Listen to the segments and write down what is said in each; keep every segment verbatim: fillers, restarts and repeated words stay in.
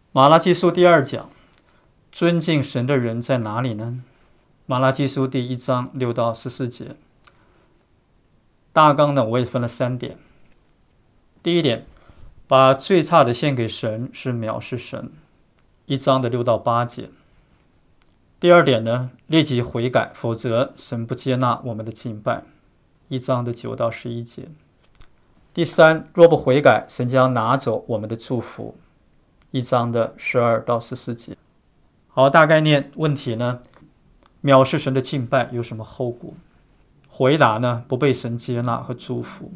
马拉基书第二讲，尊敬神的人在哪里呢？马拉基书第一章六到十四节。大纲呢，我也分了三点。第一点，把最差的献给神是藐视神，一章的六到八节。第二点呢，立即悔改，否则神不接纳我们的敬拜，一章的九到十一节。第三，若不悔改，神将拿走我们的祝福，一章的十二到十四节。好，大概念问题呢，藐视神的敬拜有什么后果？回答呢，不被神接纳和祝福。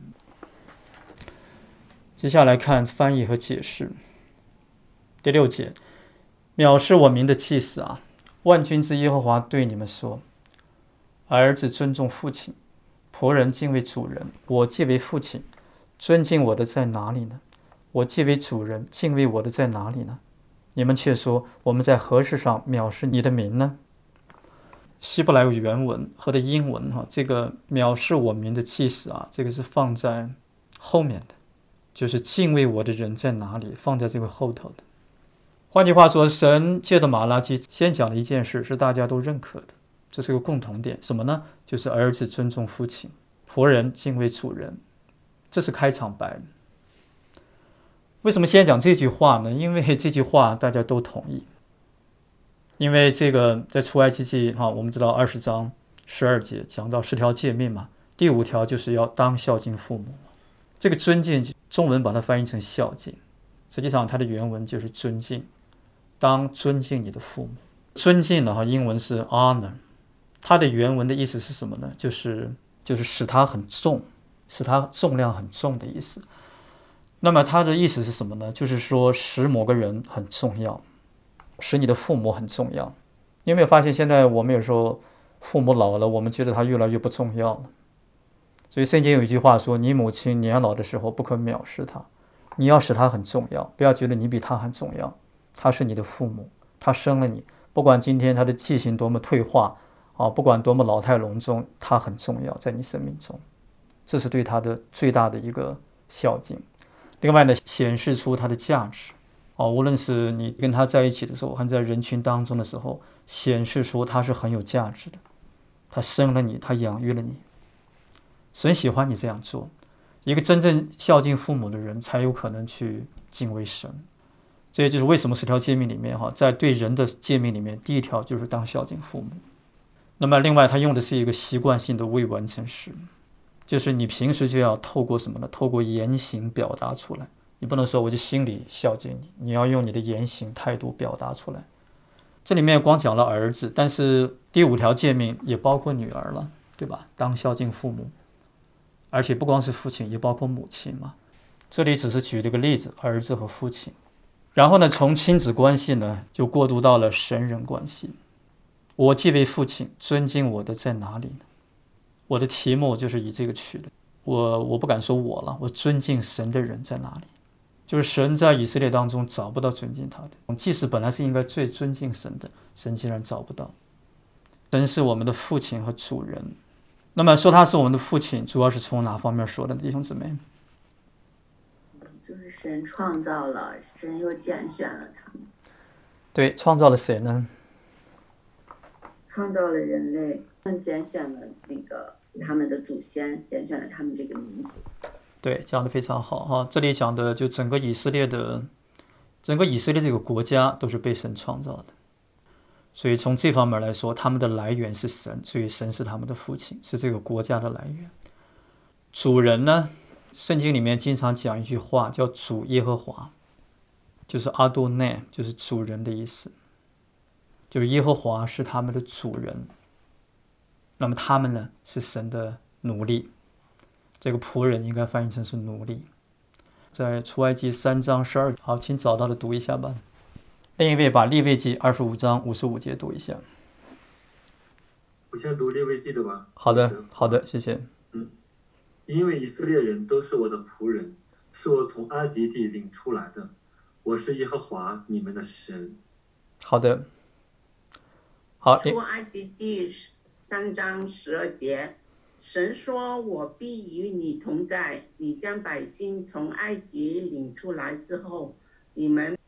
接下来看翻译和解释。第六节，藐视我名的气死啊！万军之耶和华对你们说：儿子尊重父亲，仆人敬畏主人。我既为父亲，尊敬我的在哪里呢？我既为主人，敬畏我的在哪里呢？你们却说，我们在何事上藐视你的名呢？希伯来原文和的英文哈，这个藐视我名的气死啊，这个是放在后面的，就是敬畏我的人在哪里，放在这个后头的。换句话说，神借着马拉基先讲的一件事是大家都认可的，这是个共同点，什么呢？就是儿子尊重父亲，仆人敬畏主人，这是开场白。为什么先讲这句话呢？因为这句话大家都同意。因为这个在出埃及记哈，我们知道二十章十二节讲到十条诫命嘛，第五条就是要当孝敬父母。这个尊敬，中文把它翻译成孝敬，实际上它的原文就是尊敬，当尊敬你的父母。尊敬的哈，英文是 honor， 它的原文的意思是什么呢？就是就是使它很重，使它重量很重的意思。那么它的意思是什么呢？就是说使某个人很重要，使你的父母很重要。你有没有发现现在我们有时候父母老了，我们觉得他越来越不重要了？所以圣经有一句话说，你母亲年老的时候不可藐视她，你要使她很重要，不要觉得你比她很重要。她是你的父母，她生了你，不管今天她的记性多么退化啊，不管多么老态龙钟，她很重要在你生命中，这是对她的最大的一个孝敬。另外呢，显示出她的价值哦，无论是你跟她在一起的时候，还是在人群当中的时候，显示出她是很有价值的。她生了你，她养育了你，神喜欢你这样做。一个真正孝敬父母的人，才有可能去敬畏神。这也就是为什么十条诫命里面哈，在对人的诫命里面，第一条就是当孝敬父母。那么另外，他用的是一个习惯性的未完成时，就是你平时就要透过什么呢？透过言行表达出来。你不能说我就心里孝敬你，你要用你的言行态度表达出来。这里面光讲了儿子，但是第五条诫命也包括女儿了，对吧？当孝敬父母，而且不光是父亲，也包括母亲嘛。这里只是举了个例子，儿子和父亲。然后呢，从亲子关系呢，就过渡到了神人关系。我既为父亲，尊敬我的在哪里呢？我的题目就是以这个取的。我我不敢说我了，我尊敬神的人在哪里？就是神在以色列当中找不到尊敬他的，即使本来是应该最尊敬神的，神竟然找不到。神是我们的父亲和主人。那么说他是我们的父亲，主要是从哪方面说的，弟兄姊妹？ 就是神创造了，神又拣选了他们。 对，创造了谁呢？ 创造了人类，拣选了那个他们的祖先，拣选了他们这个民族。 对，讲得非常好哈。这里讲的就整个以色列的，整个以色列这个国家都是被神创造的，所以从这方面来说，他们的来源是神，所以神是他们的父亲，是这个国家的来源。主人呢，圣经里面经常讲一句话叫主耶和华，就是阿多奈，就是主人的意思，就是耶和华是他们的主人，那么他们呢是神的奴隶。这个仆人应该翻译成是奴隶，在出埃及三章十二，好，请找到的读一下吧。另一位把利未记二十五章五十五节读一下。 我先读利未记的吧。 好的，好的，谢谢。 嗯，因为以色列人都是我的仆人，是我从埃及地领出来的，我是耶和华你们的神。 好的，好。 出埃及记三章十二节。神说，我必与你同在，你将百姓从埃及领出来之后，你们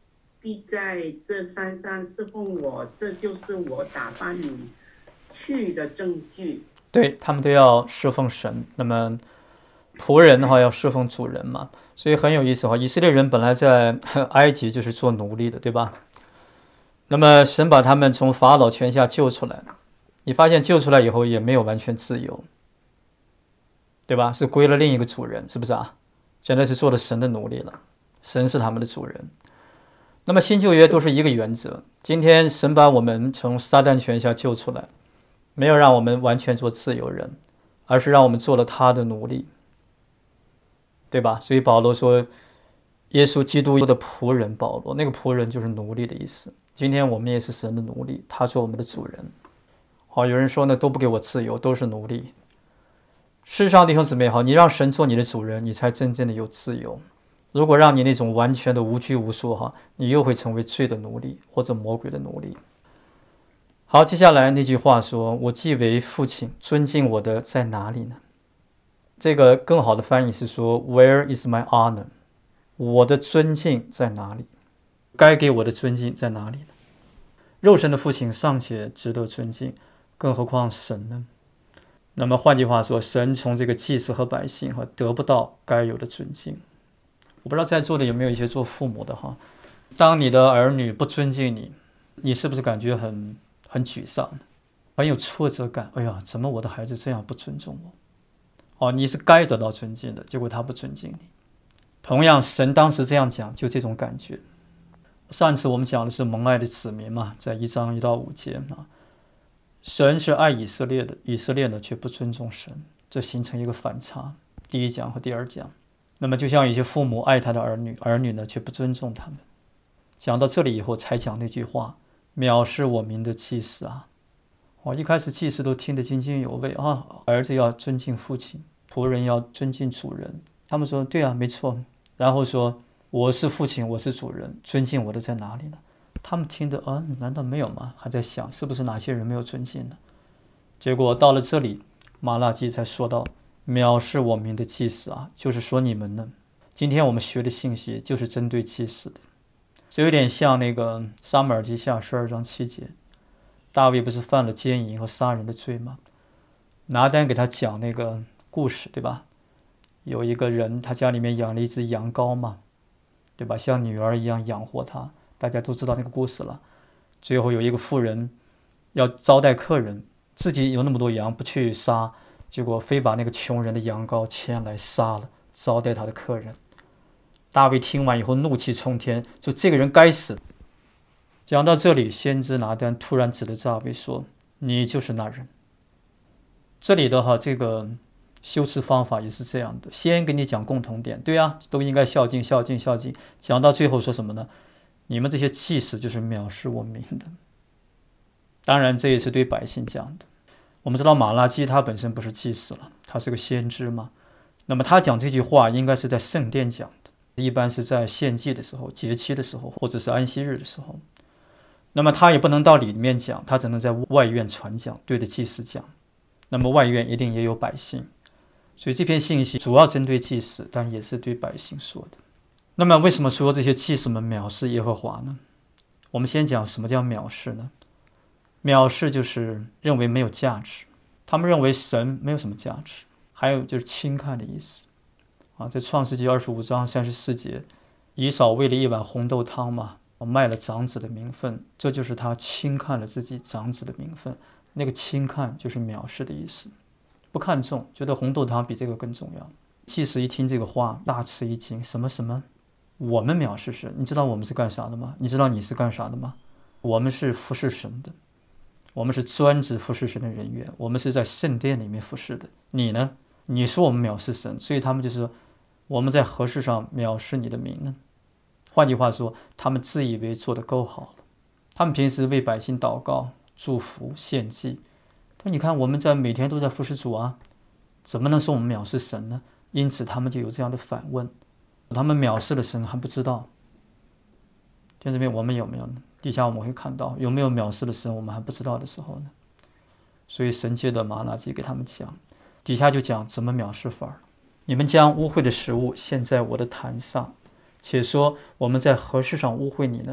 必在这山上侍奉我，这就是我打发你去的证据。 对，他们都要侍奉神，那么仆人的话要侍奉主人嘛，所以很有意思哈。以色列人本来在埃及就是做奴隶的，对吧？那么神把他们从法老权下救出来，你发现救出来以后也没有完全自由，对吧？是归了另一个主人，是不是啊？现在是做了神的奴隶了，神是他们的主人。那么新旧约都是一个原则，今天神把我们从撒旦权下救出来，没有让我们完全做自由人，而是让我们做了他的奴隶，对吧？所以保罗说耶稣基督的仆人，保罗那个仆人就是奴隶的意思。今天我们也是神的奴隶，他做我们的主人。好，有人说呢，都不给我自由，都是奴隶。事实上弟兄姊妹，好，你让神做你的主人，你才真正的有自由。如果让你那种完全的无拘无束哈，你又会成为罪的奴隶或者魔鬼的奴隶。好，接下来那句话说，我既为父亲，尊敬我的在哪里呢？这个更好的翻译是说 Where is my honor？ 我的尊敬在哪里？该给我的尊敬在哪里呢？肉身的父亲尚且值得尊敬，更何况神呢？那么换句话说，神从这个祭司和百姓哈得不到该有的尊敬。我不知道在座的有没有一些做父母的哈，当你的儿女不尊敬你，你是不是感觉很很沮丧，很有挫折感？哎呀，怎么我的孩子这样不尊重我？哦，你是该得到尊敬的，结果他不尊敬你。同样，神当时这样讲，就这种感觉。上次我们讲的是蒙爱的子民嘛，在一章一到五节啊，神是爱以色列的，以色列呢却不尊重神，这形成一个反差。第一讲和第二讲，那么就像有些父母爱他的儿女，儿女呢却不尊重他们。讲到这里以后，才讲那句话：藐视我名的祭司啊！哦，一开始祭司都听得津津有味啊，儿子要尊敬父亲，仆人要尊敬主人。他们说对啊，没错。然后说我是父亲，我是主人，尊敬我的在哪里呢？他们听得啊，难道没有吗？还在想是不是哪些人没有尊敬呢？结果到了这里，马拉基才说到藐视我名的祭司啊，就是说你们呢。今天我们学的信息就是针对祭司的，这有点像那个撒母耳记下十二章七节，大卫不是犯了奸淫和杀人的罪吗？拿单给他讲那个故事，对吧？有一个人他家里面养了一只羊羔嘛，对吧？像女儿一样养活他，大家都知道那个故事了。最后有一个妇人要招待客人，自己有那么多羊不去杀，结果非把那个穷人的羊羔牵来杀了，招待他的客人。大卫听完以后怒气冲天，说这个人该死。讲到这里，先知拿单突然指着大卫说，你就是那人。这里的哈这个修辞方法也是这样的，先给你讲共同点，对啊，都应该孝敬孝敬孝敬，讲到最后说什么呢？你们这些祭司就是藐视我名的。当然这也是对百姓讲的。我们知道马拉基他本身不是祭司了，他是个先知嘛，那么他讲这句话应该是在圣殿讲的，一般是在献祭的时候、节期的时候，或者是安息日的时候。那么他也不能到里面讲，他只能在外院传讲，对着祭司讲。那么外院一定也有百姓，所以这篇信息主要针对祭司，但也是对百姓说的。那么为什么说这些祭司们藐视耶和华呢？我们先讲什么叫藐视呢？藐视就是认为没有价值，他们认为神没有什么价值。还有就是轻看的意思啊，在创世纪二十五章三十四节，以扫为了一碗红豆汤嘛，卖了长子的名分，这就是他轻看了自己长子的名分。那个轻看就是藐视的意思，不看重，觉得红豆汤比这个更重要。祭司一听这个话，大吃一惊，什么什么？我们藐视神？你知道我们是干啥的吗？你知道你是干啥的吗？我们是服侍神的，我们是专职服侍神的人员，我们是在圣殿里面服侍的。你呢？你说我们藐视神，所以他们就说我们在何事上藐视你的名呢？换句话说，他们自以为做得够好了，他们平时为百姓祷告、祝福、献祭，但你看我们在每天都在服侍主啊，怎么能说我们藐视神呢？因此他们就有这样的反问，他们藐视了神还不知道。弟兄姊妹，我们有没有呢？底下我们会看到有没有藐视了神我们还不知道的时候呢？所以神借着马拉基给他们讲，底下就讲怎么藐视法。你们将污秽的食物献在我的坛上，且说我们在何事上污秽你呢？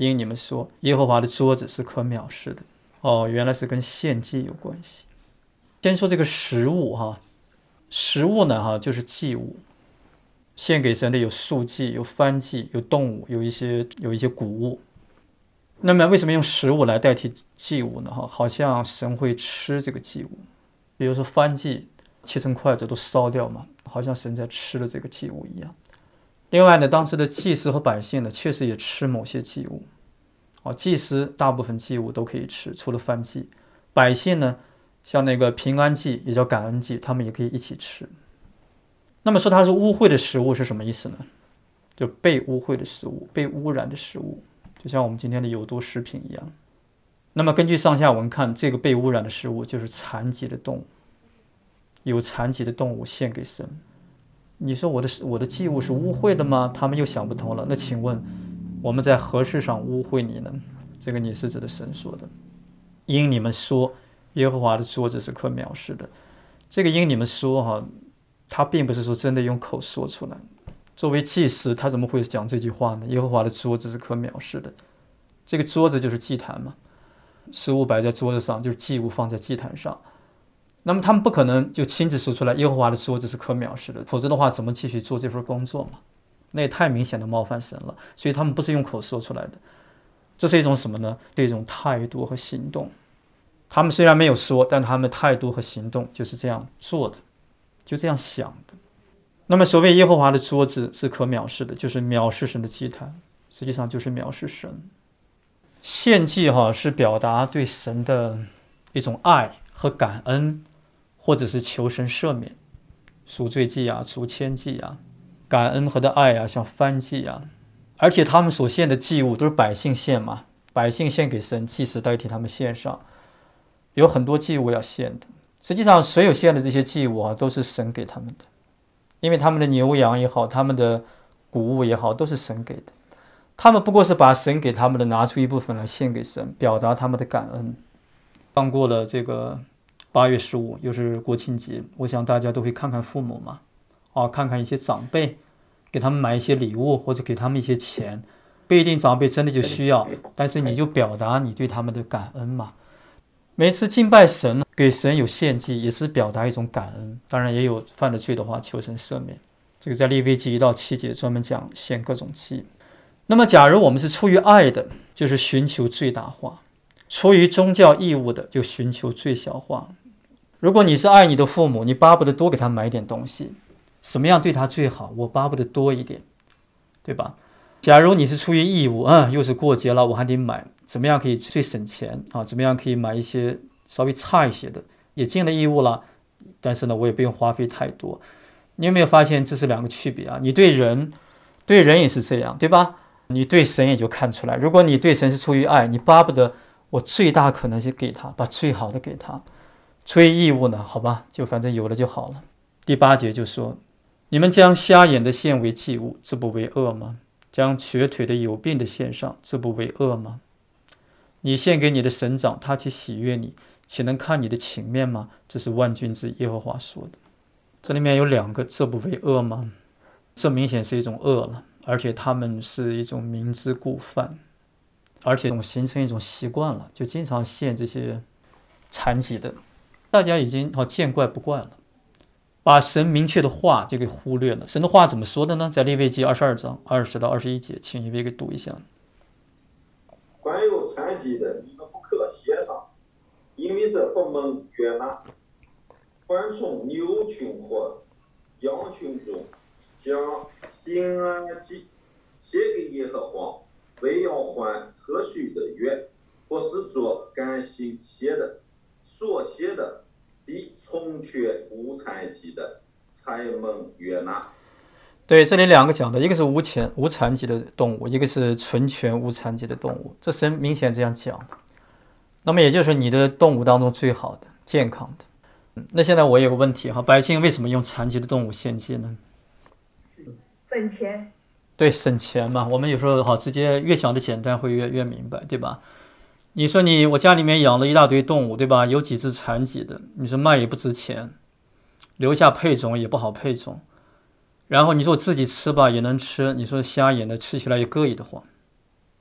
因你们说耶和华的桌子是可藐视的。哦，原来是跟献祭有关系。先说这个食物哈，食物呢哈就是祭物，献给神的有素祭、有燔祭、有动物、有一些有一些谷物。那么为什么用食物来代替祭物呢？哈，好像神会吃这个祭物，比如说燔祭切成筷子都烧掉嘛，好像神在吃了这个祭物一样。另外呢，当时的祭司和百姓呢，确实也吃某些祭物。哦，祭司大部分祭物都可以吃，除了燔祭。百姓呢，像那个平安祭也叫感恩祭，他们也可以一起吃。那么说它是污秽的食物是什么意思呢？就被污秽的食物，被污染的食物，就像我们今天的有毒食品一样。那么根据上下文看，这个被污染的食物就是残疾的动物，有残疾的动物献给神。你说我的我的祭物是污秽的吗？他们又想不通了。那请问我们在何事上污秽你呢？这个你是指的神说的。因你们说耶和华的桌子是可藐视的，这个因你们说哈，他并不是说真的用口说出来。作为祭司，他怎么会讲这句话呢？耶和华的桌子是可藐视的，这个桌子就是祭坛嘛，食物摆在桌子上，就是祭物放在祭坛上。那么他们不可能就亲自说出来耶和华的桌子是可藐视的，否则的话怎么继续做这份工作嘛？那也太明显的冒犯神了。所以他们不是用口说出来的，这是一种什么呢？是一种态度和行动。他们虽然没有说，但他们态度和行动就是这样做的，就这样想的。那么所谓耶和华的桌子是可藐视的，就是藐视神的祭坛，实际上就是藐视神。献祭哈是表达对神的一种爱和感恩，或者是求神赦免，赎罪祭啊、赎愆祭啊，感恩和的爱啊，像燔祭啊。而且他们所献的祭物都是百姓献嘛，百姓献给神，祭司代替他们献上，有很多祭物要献的。实际上所有献的这些祭物啊，都是神给他们的，因为他们的牛羊也好，他们的谷物也好，都是神给的。他们不过是把神给他们的拿出一部分来献给神，表达他们的感恩。刚过了这个八月十五，又是国庆节，我想大家都会看看父母嘛，啊，看看一些长辈，给他们买一些礼物，或者给他们一些钱。不一定长辈真的就需要，但是你就表达你对他们的感恩嘛。每次敬拜神，给神有献祭，也是表达一种感恩。当然也有犯了罪的话，求神赦免。这个在利未记一到七节专门讲献各种祭。那么假如我们是出于爱的，就是寻求最大化；出于宗教义务的，就寻求最小化。如果你是爱你的父母，你巴不得多给他买点东西，什么样对他最好，我巴不得多一点，对吧？假如你是出于义务，嗯，又是过节了，我还得买，怎么样可以最省钱啊？怎么样可以买一些稍微差一些的，也尽了义务了，但是呢，我也不用花费太多。你有没有发现这是两个区别啊？你对人，对人也是这样，对吧？你对神也就看出来。如果你对神是出于爱，你巴不得我最大可能是给他，把最好的给他。出于义务呢，好吧，就反正有了就好了。第八节就说：你们将瞎眼的献为祭物，这不为恶吗？将瘸腿的有病的献上，这不为恶吗？你献给你的神长，他岂喜悦你，岂能看你的情面吗？这是万军之耶和华说的。这里面有两个这不为恶吗？这明显是一种恶了，而且他们是一种明知故犯，而且形成一种习惯了，就经常献这些残疾的，大家已经好见怪不怪了，把神明确的话就给忽略了。神的话怎么说的呢？在利未记二十二章二十到二十一节，请一位给读一下。 凡有残疾的，你们不可献上，因为这不蒙悦纳。凡从牛群或羊群中将平安祭献给耶和华，为要还何许的愿，或是做甘心献的，所献的比从缺无残疾的才蒙悦纳。 对，这里两个讲的，一个是无残无残疾的动物，一个是纯全无残疾的动物，这神明显这样讲的。那么也就是你的动物当中最好的、健康的。那现在我有个问题哈，百姓为什么用残疾的动物献祭呢？ 省钱。 对，省钱嘛。我们有时候好直接越想的简单，会越越明白，对吧？你说你我家里面养了一大堆动物，对吧？有几只残疾的，你说卖也不值钱，留下配种也不好配种。然后你说我自己吃吧也能吃，你说瞎眼的吃起来也膈应的慌，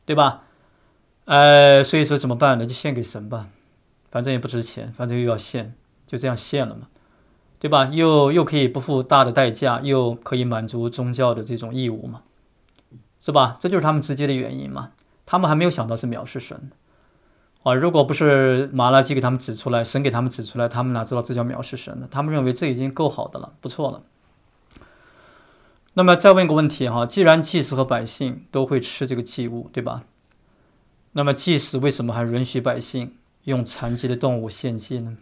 对吧？呃，所以说怎么办呢？就献给神吧，反正也不值钱，反正又要献，就这样献了嘛，对吧？又又可以不付大的代价，又可以满足宗教的这种义务嘛，是吧？这就是他们直接的原因嘛。他们还没有想到是藐视神啊！如果不是马拉基给他们指出来，神给他们指出来，他们哪知道这叫藐视神呢？他们认为这已经够好的了，不错了。那么再问个问题哈，既然祭司和百姓都会吃这个祭物，对吧？那么祭司为什么还允许百姓用残疾的动物献祭呢？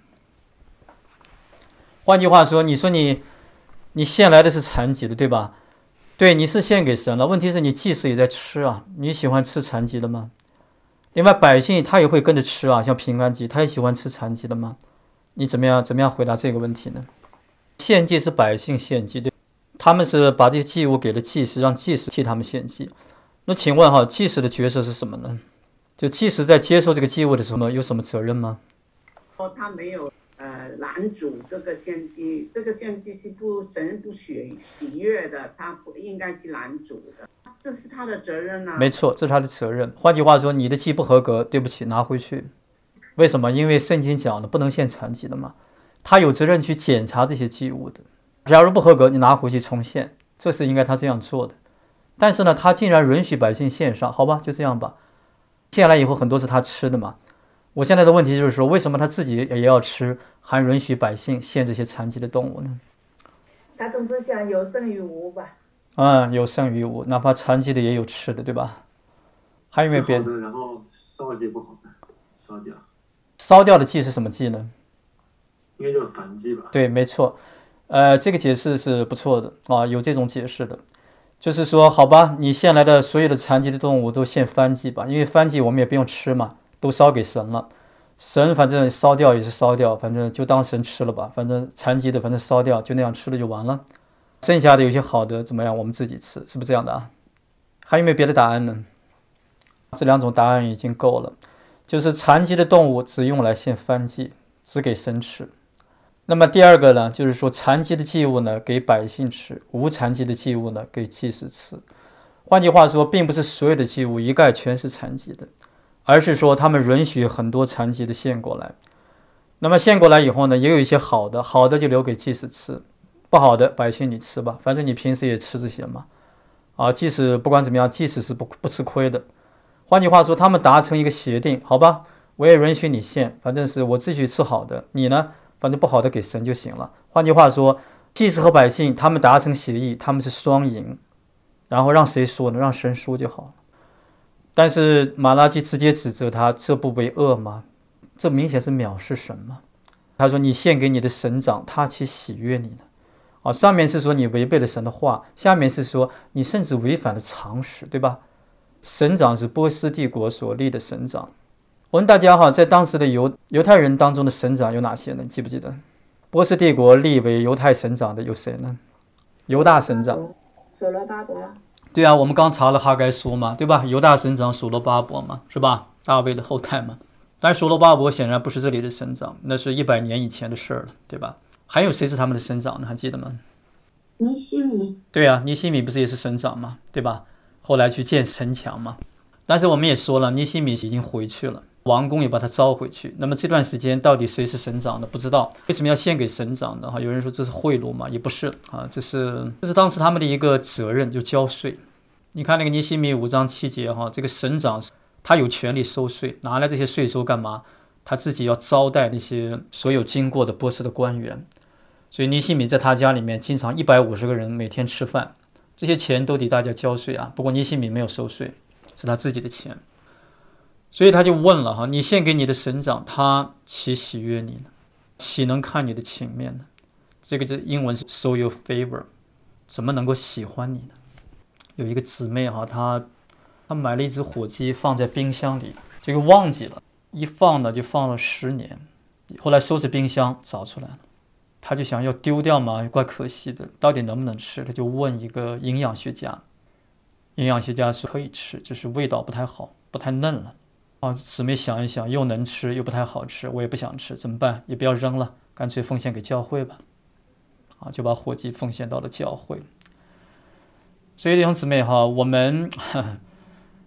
换句话说，你说你你献来的是残疾的，对吧？对，你是献给神了。问题是你祭司也在吃啊，你喜欢吃残疾的吗？另外，百姓他也会跟着吃啊，像平安祭，他也喜欢吃残疾的吗？你怎么样怎么样回答这个问题呢？献祭是百姓献祭，对，他们是把这些祭物给了祭司，让祭司替他们献祭。那请问哈，祭司的角色是什么呢？就祭司在接受这个祭物的时候呢，有什么责任吗？ 哦，他没有呃拦阻这个献祭，这个献祭是不神不喜喜悦的，他不应该是拦阻的，这是他的责任啊。 没错，这是他的责任。换句话说，你的祭不合格，对不起，拿回去。为什么？因为圣经讲了，不能献残疾的嘛，他有责任去检查这些祭物的。假如不合格，你拿回去重献，这是应该他这样做的。但是呢，他竟然允许百姓献上，好吧，就这样吧。献来以后很多是他吃的嘛。我现在的问题就是说，为什么他自己也要吃，还允许百姓献这些残疾的动物呢？ 他总是想有胜于无吧。 嗯，有胜于无，哪怕残疾的也有吃的，对吧？还有没有别的？ 然后烧一些不好的，烧掉。 烧掉的祭是什么祭呢？ 应该叫燔祭吧？ 对，没错。呃，这个解释是不错的啊，有这种解释的。就是说，好吧，你献来的所有的残疾的动物都献燔祭吧，因为燔祭我们也不用吃嘛，都烧给神了。神反正烧掉也是烧掉，反正就当神吃了吧，反正残疾的反正烧掉，就那样吃了就完了。剩下的有些好的怎么样，我们自己吃，是不是这样的啊？还有没有别的答案呢？这两种答案已经够了。就是残疾的动物只用来献燔祭，只给神吃。那么第二个呢，就是说残疾的祭物呢给百姓吃，无残疾的祭物呢给祭司吃。换句话说，并不是所有的祭物一概全是残疾的，而是说他们允许很多残疾的献过来。那么献过来以后呢，也有一些好的，好的就留给祭司吃，不好的百姓你吃吧，反正你平时也吃这些嘛。啊，即使不管怎么样，祭司是不不吃亏的。换句话说，他们达成一个协定，好吧，我也允许你献，反正是我自己吃好的，你呢？反正不好的给神就行了。换句话说，祭司和百姓他们达成协议，他们是双赢，然后让谁说呢？让神说就好了。但是马拉基直接指责他，这不为恶吗？这明显是藐视神嘛。他说你献给你的神长，他岂喜悦你呢？啊，上面是说你违背了神的话，下面是说你甚至违反了常识，对吧？神长是波斯帝国所立的神长。我问大家哈，在当时的犹犹太人当中的神长有哪些呢？记不记得？波斯帝国立为犹太神长的有谁呢？犹大神长。 所罗巴伯。 对啊，我们刚查了哈该书嘛，对吧？犹大神长所罗巴伯嘛，是吧？大卫的后代嘛。但是所罗巴伯显然不是这里的神长，那是一百年以前的事了，对吧？还有谁是他们的神长呢？还记得吗？ 尼希米。 对啊，尼希米不是也是神长嘛，对吧？后来去建城墙嘛。但是我们也说了，尼希米已经回去了。王宫也把他招回去，那么这段时间到底谁是省长的不知道，为什么要献给省长的？有人说这是贿赂嘛，也不是啊，这是这是当时他们的一个责任，就交税。你看那个尼希米五章七节哈，这个省长他有权利收税，拿来这些税收干嘛？他自己要招待那些所有经过的波斯的官员，所以尼希米在他家里面经常一百五十个人每天吃饭，这些钱都得大家交税啊。不过尼希米没有收税，是他自己的钱。所以他就问了哈，你献给你的省长，他岂喜悦你呢？岂能看你的情面呢？这个这英文是 show your favor， 怎么能够喜欢你呢？有一个姊妹哈，她她买了一只火鸡放在冰箱里，这个忘记了，一放呢就放了十年，后来收拾冰箱找出来了，她就想要丢掉嘛，怪可惜的，到底能不能吃？她就问一个营养学家，营养学家说可以吃，就是味道不太好，不太嫩了。啊，姊妹想一想，又能吃又不太好吃，我也不想吃，怎么办？也不要扔了，干脆奉献给教会吧。啊，就把火鸡奉献到了教会。所以弟兄姊妹哈，我们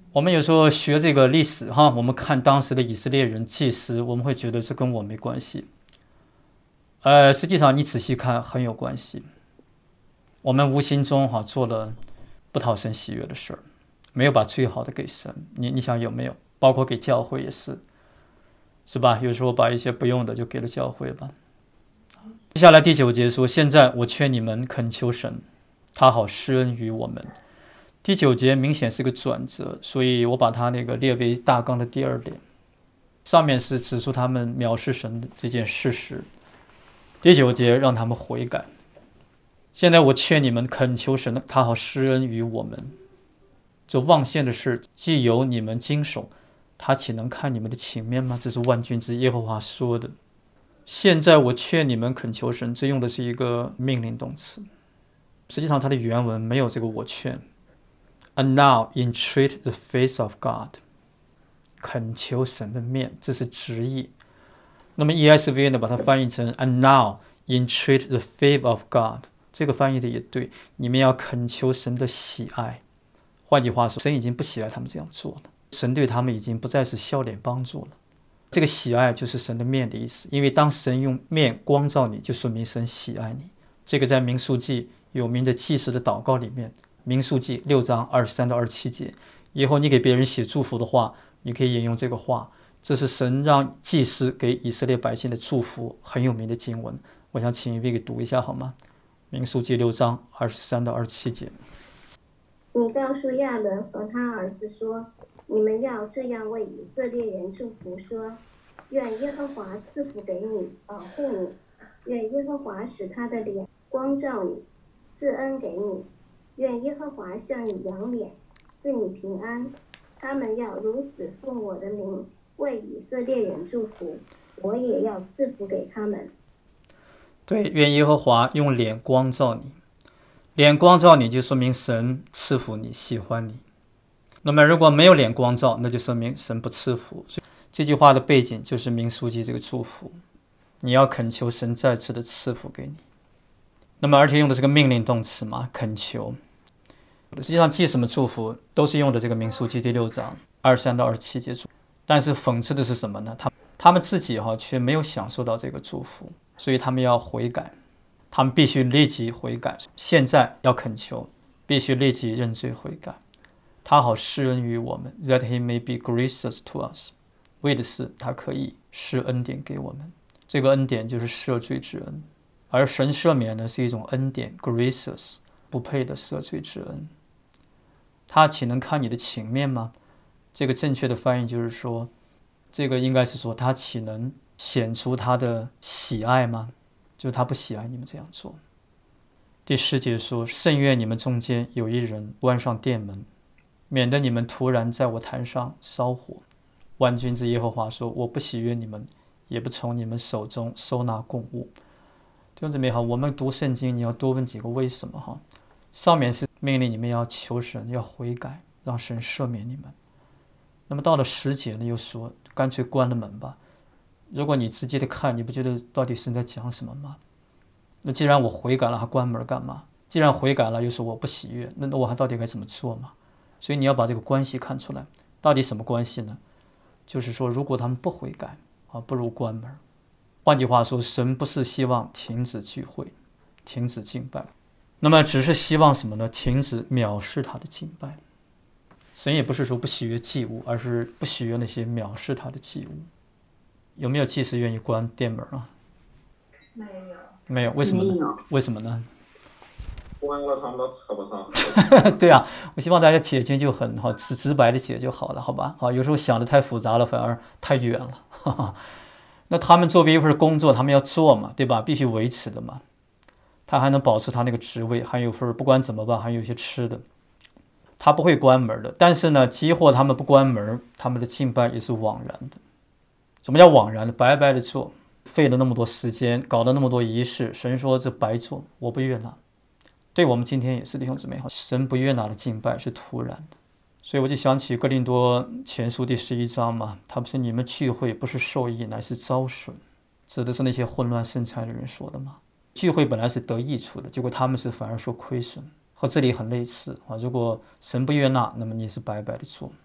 我们有时候学这个历史哈，我们看当时的以色列人祭司，我们会觉得这跟我没关系。呃，实际上你仔细看很有关系。我们无形中哈做了不讨神喜悦的事儿，没有把最好的给神。你你想有没有？包括给教会也是，是吧？有时候把一些不用的就给了教会吧。接下来第九节说：现在我劝你们恳求神，他好施恩于我们。第九节明显是个转折，所以我把它那个列为大纲的第二点。上面是指出他们藐视神的这件事实，第九节让他们悔改。现在我劝你们恳求神，他好施恩于我们。这妄献的事既由你们经手，他岂能看你们的情面吗？这是万军之耶和华说的。现在我劝你们恳求神，这用的是一个命令动词，实际上它的原文没有这个我劝。And now entreat the face of God， 恳求神的面，这是直译。那么 E S V 呢，把它翻译成 And now entreat the favor of God， 这个翻译的也对，你们要恳求神的喜爱。换句话说，神已经不喜爱他们这样做了，神对他们已经不再是笑脸帮助了。这个喜爱就是神的面的意思，因为当神用面光照你，就说明神喜爱你。这个在民数记有名的祭司的祷告里面，民数记六章二十三到二十七节，以后你给别人写祝福的话，你可以引用这个话，这是神让祭司给以色列百姓的祝福，很有名的经文。我想请一位给读一下好吗？民数记六章二十三到二十七节。 你告诉亚伦和他儿子说，你们要这样为以色列人祝福说，愿耶和华赐福给你，保护你，愿耶和华使他的脸光照你，赐恩给你，愿耶和华向你扬脸，赐你平安。他们要如此奉我的名为以色列人祝福，我也要赐福给他们。 对，愿耶和华用脸光照你，脸光照你就说明神赐福你，喜欢你。那么如果没有脸光照，那就说明神不赐福。所以这句话的背景就是民数记这个祝福，你要恳求神再次的赐福给你。那么而且用的是个命令动词嘛，恳求。实际上记什么祝福都是用的这个民数记第六章二十三到二十七节祝福，但是讽刺的是什么呢？他他们自己哈却没有享受到这个祝福，所以他们要悔改，他们必须立即悔改。现在要恳求，必须立即认罪悔改。他好施恩于我们 ，that he may be gracious to us， 为的是他可以施恩典给我们。这个恩典就是赦罪之恩，而神赦免呢是一种恩典 ，gracious 不配的赦罪之恩。他岂能看你的情面吗？这个正确的翻译就是说，这个应该是说他岂能显出他的喜爱吗？就是他不喜爱你们这样做。第十节说，甚愿你们中间有一人关上殿门，免得你们突然在我坛上烧火。万军之耶和华说，我不喜悦你们，也不从你们手中收纳供物。弟兄姊妹好，我们读圣经你要多问几个为什么哈。上面是命令你们要求神，要悔改，让神赦免你们。那么到了十节呢，又说干脆关了门吧。如果你直接的看，你不觉得到底神在讲什么吗？那既然我悔改了，还关门干嘛？既然悔改了，又说我不喜悦，那那我还到底该怎么做嘛？所以你要把这个关系看出来，到底什么关系呢？就是说，如果他们不悔改啊，不如关门。换句话说，神不是希望停止聚会，停止敬拜，那么只是希望什么呢？停止藐视他的敬拜。神也不是说不喜悦祭物，而是不喜悦那些藐视他的祭物。有没有祭司愿意关殿门啊？ 没有。 没有，为什么呢？ 没有。 为什么呢？ 关了他们都扯不上河。 对啊，我希望大家解经就很好，直直白的解就好了，好吧？好，有时候想的太复杂了，反而太远了。哈哈，那他们作为一份工作，他们要做嘛，对吧？必须维持的嘛。他还能保持他那个职位，还有份不管怎么办，还有一些吃的。他不会关门的，但是呢，即或他们不关门，他们的敬拜也是枉然的。什么叫枉然的？白白的做，费了那么多时间，搞了那么多仪式，神说这白做，我不悦纳。对我们今天也是弟兄姊妹，神不悦纳的敬拜是突然的。所以我就想起哥林多前书第十一章嘛，他不是你们聚会不是受益，乃是遭损，指的是那些混乱生财的人说的嘛。聚会本来是得益处的，结果他们是反而受亏损，和这里很类似啊。如果神不悦纳，那么你是白白的做。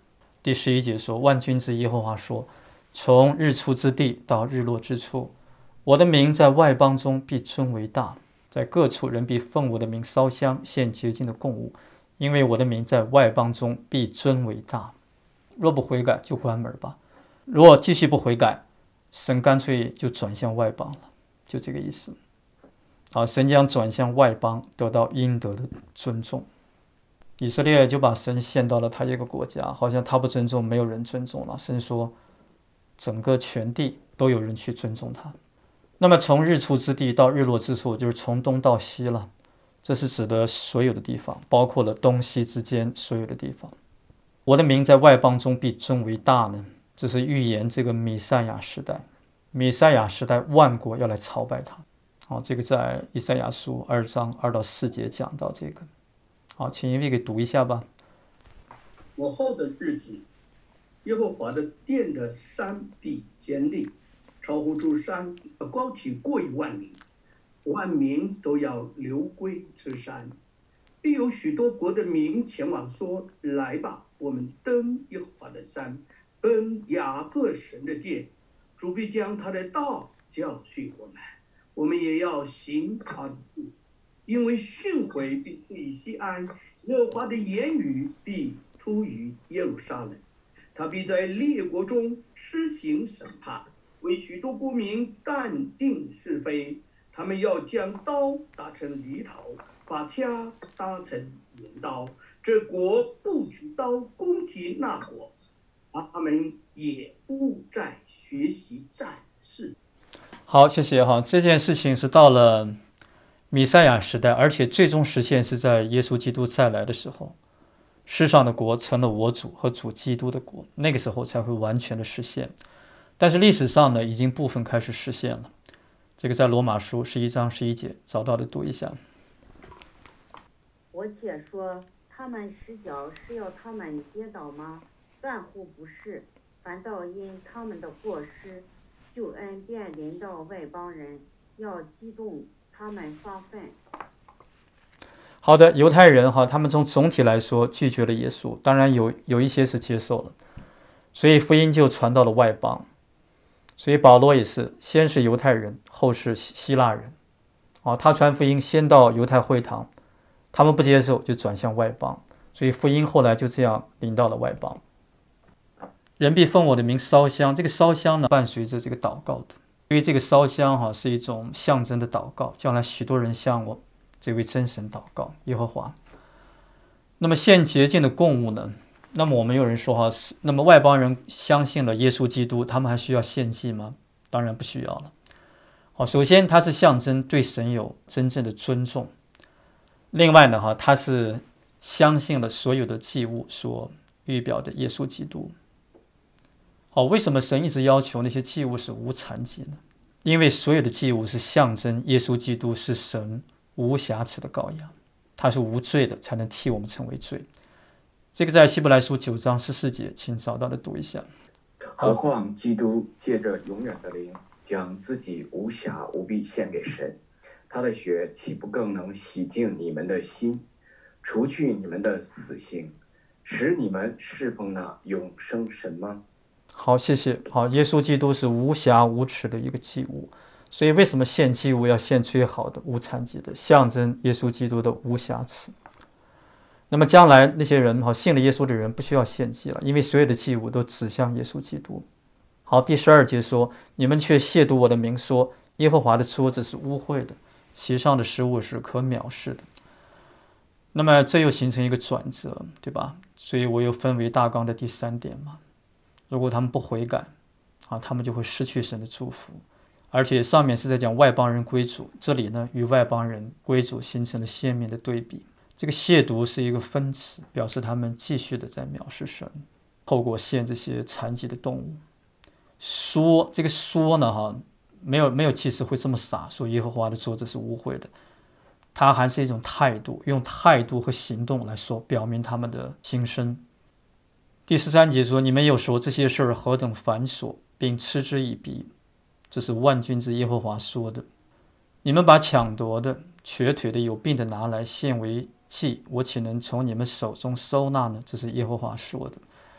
第十一节说，万军之耶和华说，从日出之地到日落之处，我的名在外邦中必尊为大，在各处人必奉我的名烧香，献洁净的供物，因为我的名在外邦中必尊为大。若不悔改，就关门吧。如果继续不悔改，神干脆就转向外邦了，就这个意思。好，神将转向外邦，得到应得的尊重。以色列就把神献到了他一个国家，好像他不尊重，没有人尊重了。神说，整个全地都有人去尊重他。那么从日出之地到日落之处，就是从东到西了。这是指的所有的地方，包括了东西之间所有的地方。我的名在外邦中必尊为大呢，这是预言这个弥赛亚时代。弥赛亚时代，万国要来朝拜他。好，这个在以赛亚书二章二到四节讲到这个。好，请一位给读一下吧。 我后的日子，耶和华的殿的山必坚立，超乎诸山，高起过于万里，万民都要流归这山。必有许多国的民前往说：来吧，我们登耶和华的山，奔雅各神的殿。主必将他的道教训我们，我们也要行他的路。因为训诲必出于西安，耶和华的言语必出于耶路撒冷。他必在列国中施行审判，为许多国民断定是非。他们要将刀打成犁头，把掐搭成镰刀。这国不举刀攻击那国，他们也不再学习战事。 好，谢谢哈。这件事情是到了弥赛亚时代，而且最终实现是在耶稣基督再来的时候，世上的国成了我主和主基督的国，那个时候才会完全的实现。但是历史上呢，已经部分开始实现了。这个在罗马书十一章十一节找到的，读一下。 我且说，他们失脚是要他们跌倒吗？断乎不是，反倒因他们的过失，救恩便临到外邦人，要激动他们发愤。 好的，犹太人哈，他们从总体来说拒绝了耶稣，当然有有一些是接受了，所以福音就传到了外邦。所以保罗也是，先是犹太人，后是希腊人，啊，他传福音先到犹太会堂，他们不接受，就转向外邦，所以福音后来就这样临到了外邦。人必奉我的名烧香，这个烧香呢，伴随着这个祷告的，因为这个烧香哈是一种象征的祷告，将来许多人向我这位真神祷告耶和华。那么献洁净的供物呢？那么我们有人说哈，那么外邦人相信了耶稣基督，他们还需要献祭吗？当然不需要了。好，首先它是象征对神有真正的尊重。另外呢，哈，它是相信了所有的祭物所预表的耶稣基督。好，为什么神一直要求那些祭物是无残疾呢？因为所有的祭物是象征耶稣基督是神无瑕疵的羔羊，他是无罪的，才能替我们成为罪。这个在希伯来书九章十四节，请找到的读一下。 何况基督借着永远的灵，将自己无瑕无弊献给神，他的血岂不更能洗净你们的心，除去你们的死刑，使你们侍奉那永生神吗？ 好，谢谢。好，耶稣基督是无瑕无耻的一个祭物，所以为什么献祭物要献最好的、无残疾的，象征耶稣基督的无瑕疵。那么将来那些人好信了耶稣的人不需要献祭了，因为所有的祭物都指向耶稣基督。好，第十二节说，你们却亵渎我的名，说耶和华的桌子是污秽的，其上的食物是可藐视的。那么这又形成一个转折，对吧？所以我又分为大纲的第三点嘛。如果他们不悔改啊，他们就会失去神的祝福。而且上面是在讲外邦人归主，这里呢与外邦人归主形成了鲜明的对比。这个亵渎是一个分词，表示他们继续的在藐视神，透过献这些残疾的动物。说这个说呢，哈，没有没有祭司会这么傻，说耶和华的桌子是污秽的。它还是一种态度，用态度和行动来说，表明他们的心声。第十三节说，你们又说这些事儿何等繁琐，并嗤之以鼻，这是万军之耶和华说的。你们把抢夺的、瘸腿的、有病的拿来献为祭，我岂能从你们手中收纳呢？这是耶和华说的。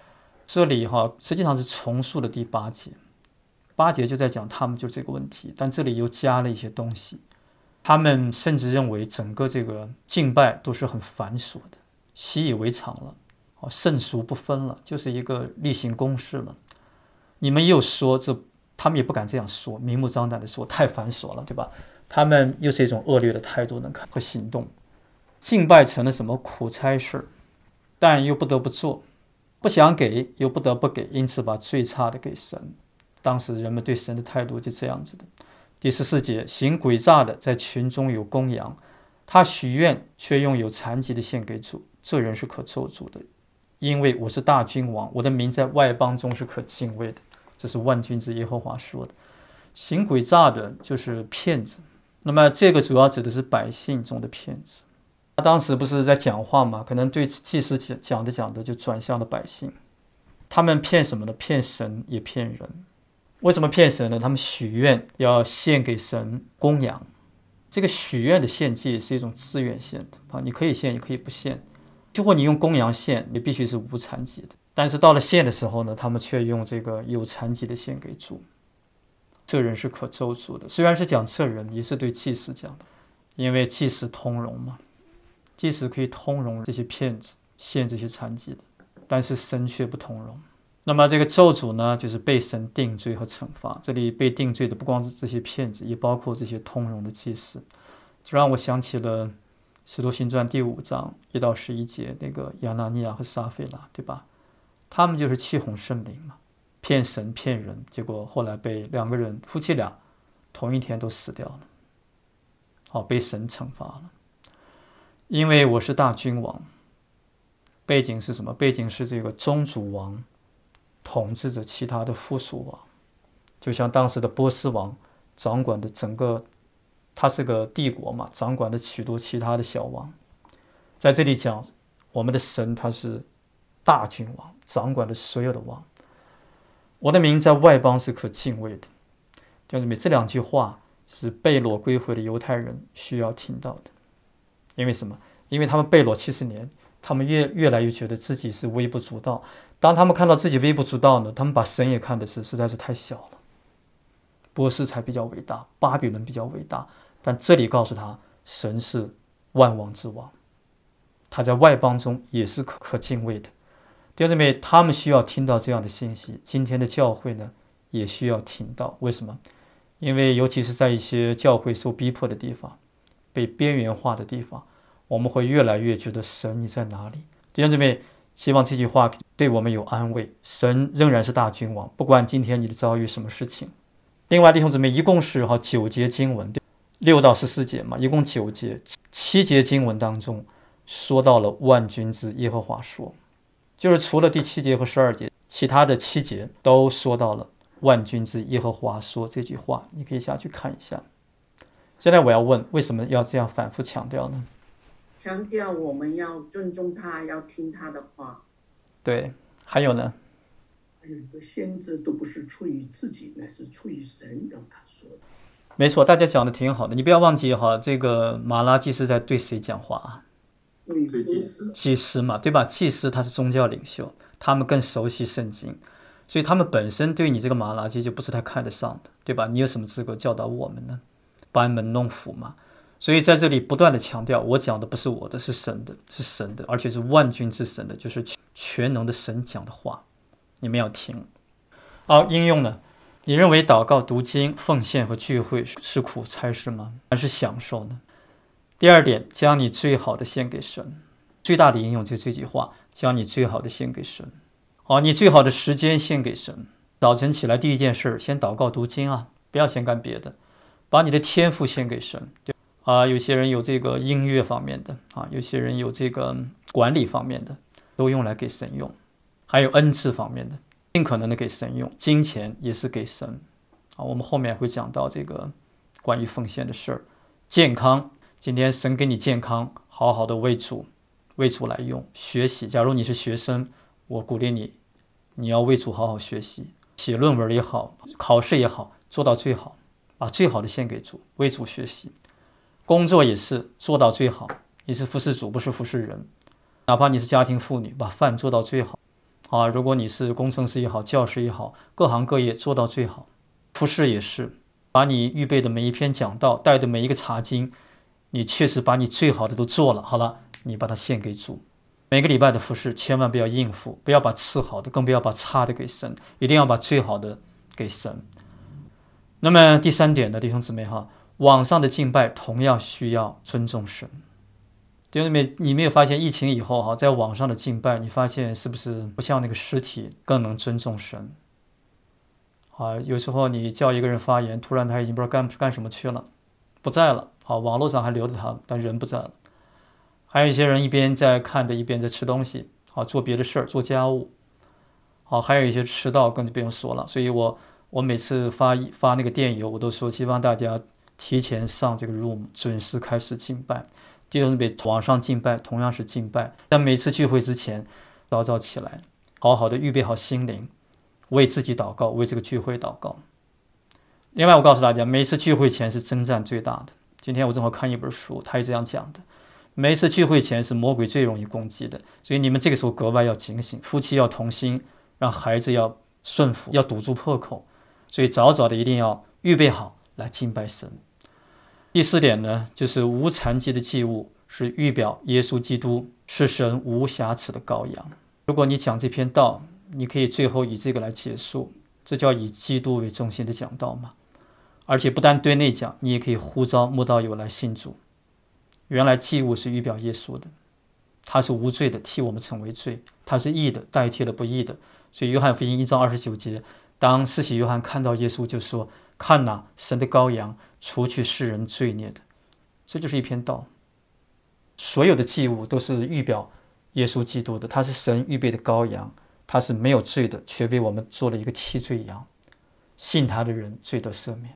这里哈实际上是重述的第八节，八节就在讲他们就这个问题，但这里又加了一些东西。他们甚至认为整个这个敬拜都是很繁琐的，习以为常了，圣俗不分了，就是一个例行公事了。你们又说这，他们也不敢这样说，明目张胆的说太繁琐了，对吧？他们又是一种恶劣的态度和行动，敬拜成了什么苦差事，但又不得不做，不想给又不得不给，因此把最差的给神。当时人们对神的态度就这样子的。第十四节，行诡诈的在群中有公羊，他许愿却用有残疾的献给主，这人是可咒诅的，因为我是大君王，我的名在外邦中是可敬畏的。这是万军之耶和华说的。行诡诈的就是骗子，那么这个主要指的是百姓中的骗子。他当时不是在讲话吗？可能对祭司讲着讲着就转向了百姓。他们骗什么呢？骗神也骗人。为什么骗神呢？他们许愿要献给神公羊，这个许愿的献祭是一种自愿献的啊，你可以献也可以不献。如果你用公羊献，你必须是无残疾的，但是到了献的时候呢，他们却用这个有残疾的献给主，这人是可咒诅的。虽然是讲这人，也是对祭司讲的，因为祭司通融嘛，祭司可以通融这些骗子，献这些残疾的，但是神却不通融。那么这个咒诅呢，就是被神定罪和惩罚。这里被定罪的不光是这些骗子，也包括这些通融的祭司。这让我想起了使徒行传第五章一到十一节，那个亚拿尼亚和撒非拉，对吧？他们就是欺哄圣灵嘛，骗神骗人，结果后来被两个人夫妻俩同一天都死掉了，好，被神惩罚了。因为我是大君王，背景是什么？背景是这个宗主王统治着其他的附属王，就像当时的波斯王掌管的整个，他是个帝国嘛，掌管的许多其他的小王。在这里讲，我们的神他是大君王，掌管的所有的王。我的名在外邦是可敬畏的。弟兄姊妹，这两句话是被掳归回的犹太人需要听到的。因为什么？因为他们被掳七十年，他们越越来越觉得自己是微不足道。当他们看到自己微不足道呢，他们把神也看的是实在是太小了。波斯才比较伟大，巴比伦比较伟大，但这里告诉他，神是万王之王，他在外邦中也是可可敬畏的。弟兄姊妹，他们需要听到这样的信息。今天的教会呢，也需要听到。为什么？因为尤其是在一些教会受逼迫的地方，被边缘化的地方，我们会越来越觉得神你在哪里？弟兄姊妹，希望这句话对我们有安慰。神仍然是大君王，不管今天你的遭遇什么事情。另外，弟兄姊妹，一共是哈九节经文，六到十四节嘛，一共九节，七节经文当中说到了万军之耶和华说，就是除了第七节和十二节，其他的七节都说到了万军之耶和华说这句话，你可以下去看一下。现在我要问，为什么要这样反复强调呢？ 强调我们要尊重他，要听他的话。 对，还有呢？ 还有一个先知都不是出于自己，乃是出于神让他说的。 没错，大家讲的挺好的。你不要忘记哈，这个马拉基是在对谁讲话啊？ 对祭司。 祭司嘛，对吧？祭司他是宗教领袖，他们更熟悉圣经，所以他们本身对你这个马拉基就不是太看得上的，对吧？你有什么资格教导我们呢？班门弄斧嘛。所以在这里不断的强调，我讲的不是我的，是神的，是神的，而且是万军之神的，就是全能的神讲的话，你们要听。好，应用呢？你认为祷告、读经、奉献和聚会是苦差事吗？还是享受呢？第二点，将你最好的献给神。最大的应用就是这句话，将你最好的献给神。好，你最好的时间献给神。早晨起来第一件事，先祷告、读经啊，不要先干别的，把你的天赋献给神。对啊，有些人有这个音乐方面的啊，有些人有这个管理方面的，都用来给神用。还有恩赐方面的，尽可能的给神用。金钱也是给神啊，我们后面会讲到这个关于奉献的事儿。健康，今天神给你健康，好好的为主为主来用。学习，假如你是学生，我鼓励你，你要为主好好学习，写论文也好，考试也好，做到最好，把最好的献给主，为主学习。工作也是做到最好，你是服侍主，不是服侍人。哪怕你是家庭妇女，把饭做到最好， 啊，如果你是工程师也好，教师也好，各行各业做到最好。服侍也是，把你预备的每一篇讲道，带的每一个查经，你确实把你最好的都做了，好了，你把它献给主。每个礼拜的服侍千万不要应付，不要把次好的，更不要把差的给神，一定要把最好的给神。那么第三点呢，弟兄姊妹哈，网上的敬拜同样需要尊重神。弟兄姊妹，你没有发现疫情以后哈，在网上的敬拜，你发现是不是不像那个实体更能尊重神？啊，有时候你叫一个人发言，突然他已经不知道干干什么去了，不在了。啊，网络上还留着他，但人不在了。还有一些人一边在看着，一边在吃东西，啊，做别的事儿，做家务。好，还有一些迟到更就不用说了。所以我我每次发发那个电邮，我都说希望大家提前上这个 room， 准时开始敬拜。弟兄姊妹，网上敬拜同样是敬拜，在每次聚会之前，早早起来，好好的预备好心灵，为自己祷告，为这个聚会祷告。另外，我告诉大家，每次聚会前是征战最大的。今天我正好看一本书，他也这样讲的。每一次聚会前是魔鬼最容易攻击的，所以你们这个时候格外要警醒，夫妻要同心，让孩子要顺服，要堵住破口，所以早早的一定要预备好来敬拜神。第四点呢，就是无残疾的祭物是预表耶稣基督是神无瑕疵的羔羊。如果你讲这篇道，你可以最后以这个来结束，这叫以基督为中心的讲道嘛。而且不但对内讲，你也可以呼召慕道友来信主。原来祭物是预表耶稣的，他是无罪的，替我们成为罪；他是义的，代替了不义的。所以约翰福音一章二十九节，当施洗约翰看到耶稣就说：“看哪，神的羔羊，除去世人罪孽的。”这就是一篇道。所有的祭物都是预表耶稣基督的，他是神预备的羔羊，他是没有罪的，却为我们做了一个替罪羊。信他的人罪得赦免。